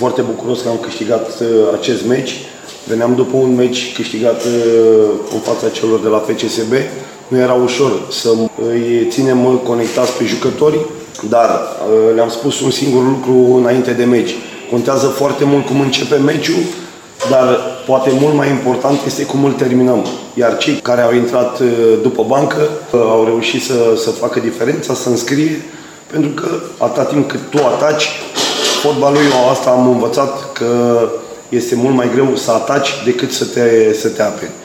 foarte bucuros că am câștigat acest meci. Veneam după un meci câștigat în fața celor de la FCSB. Nu era ușor să îi ținem conectați pe jucători, dar le-am spus un singur lucru înainte de meci. Contează foarte mult cum începe meciul, dar poate mult mai important este cum îl terminăm. Iar cei care au intrat după bancă au reușit să facă diferența, să înscrie, pentru că atâta timp cât tu ataci, fotbalul, eu asta am învățat, că este mult mai greu să ataci decât să te aperi.